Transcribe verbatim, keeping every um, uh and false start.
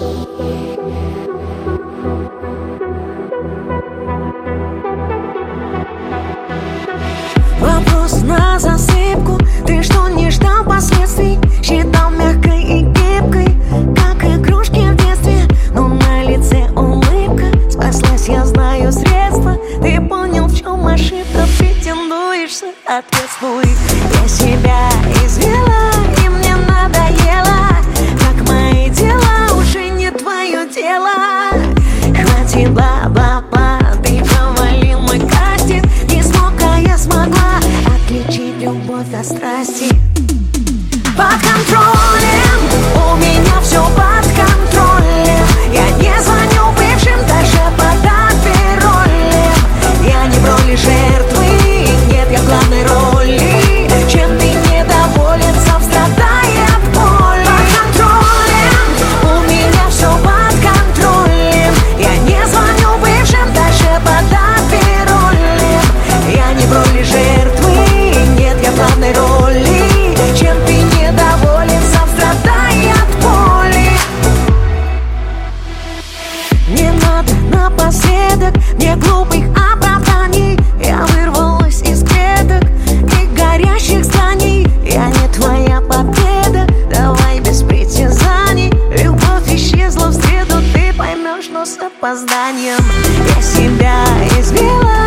Вопрос на засыпку. Ты что, не ждал последствий? Считал мягкой и гибкой, как игрушки в детстве. Но на лице улыбка. Спаслась, я знаю средства. Ты понял, в чем ошибка. Претендуешься, ответствуй. Я себя извела, и мне надоело. Как мои дела, уже не твое дело. Хватит бла-бла-бла. Ты провалил мой кастинг. Не смог, а я смогла отличить любовь от страсти. Под контролем, у меня все под контролем. Я не звоню бывшим даже под паролем. Я не в роли жертвы, нет, я в главной роли. Чем ты недоволен, сам страдай от боли. Под контролем, у меня все под контролем. Я не звоню бывшим даже под паролем. Я не в роли жертвы, нет, я в главной роли. Чем ты недоволен, сам страдай от боли. Не надо напоследок мне глупых оправданий. Я вырвалась из клеток и горящих зданий. Я не твоя победа, давай без притязаний. Любовь исчезла в среду, ты поймешь, но с опозданием. Я себя извела,